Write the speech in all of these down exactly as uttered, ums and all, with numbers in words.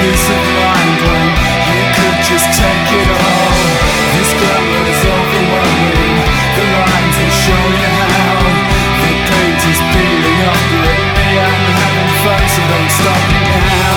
peace of mind when you could just take it all. This glamour is overwhelming. The lines will show you how. The page is peeling up, but me, I'm having fun, so don't stop me now.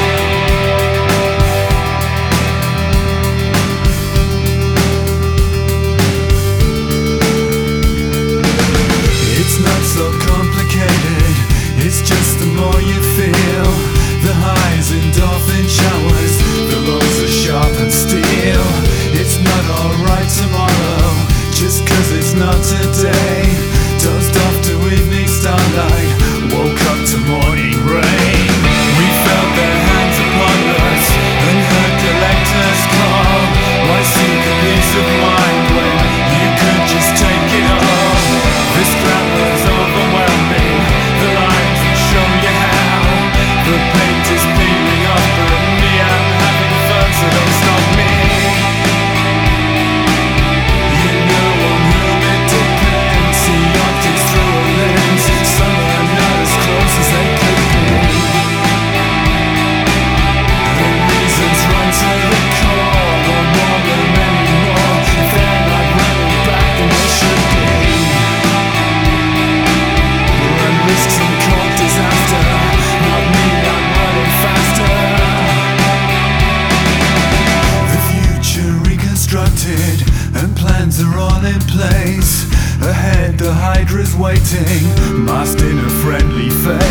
It's not so complicated, it's just the more you feel. The highs in dolphin showers, the lows are sharp and steel. It's not alright tomorrow, just cause it's not today. Dozed off to evening starlight, woke up to morning rain. We felt their hands upon us and heard collectors call. Why seek a peace of mind when you could just take it all? This glamour is overwhelming. The lines will show you how. The paint is peeling off, but me, I'm having fun, so don't stop me. You know on whom it depends. See optics through a lens. Some are not as close as they could be. The reasons run to the core, or more than anymore. If they're not running back, then they should be. Run risks and cold disaster. Not me, I'm running faster. The future reconstructed, and plans are all in place. Ahead the Hydra's waiting, masked in a friendly face.